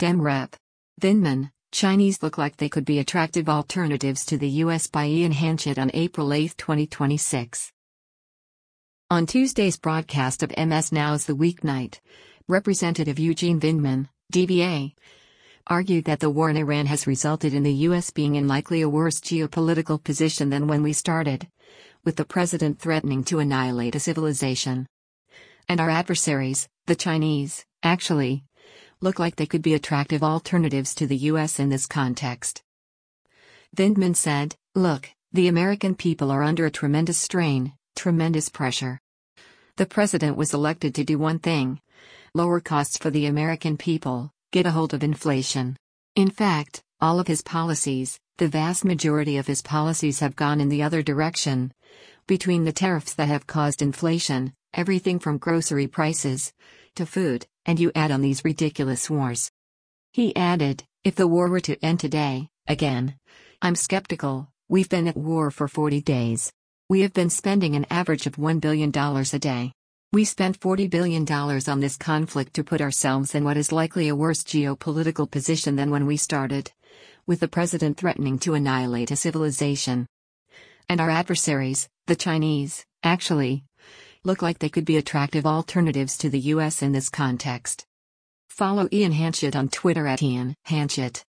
Dem Rep. Vindman, Chinese look like they could be attractive alternatives to the U.S. by Ian Hanchett on April 8, 2026. On Tuesday's broadcast of MS Now's The Weeknight, Representative Eugene Vindman, DVA, argued that the war in Iran has resulted in the U.S. being in likely a worse geopolitical position than when we started, with the president threatening to annihilate a civilization. And our adversaries, the Chinese, actually look like they could be attractive alternatives to the U.S. in this context. Vindman said, "Look, the American people are under a tremendous strain, tremendous pressure. The president was elected to do one thing: lower costs for the American people, get a hold of inflation. In fact, all of his policies, the vast majority of his policies have gone in the other direction. Between the tariffs that have caused inflation, everything from grocery prices to food, and you add on these ridiculous wars." He added, "If the war were to end today, again, I'm skeptical. We've been at war for 40 days. We have been spending an average of $1 billion a day. We spent $40 billion on this conflict to put ourselves in what is likely a worse geopolitical position than when we started, with the president threatening to annihilate a civilization. And our adversaries, the Chinese, actually look like they could be attractive alternatives to the U.S. in this context." Follow Ian Hanchett on Twitter at Ian Hanchett.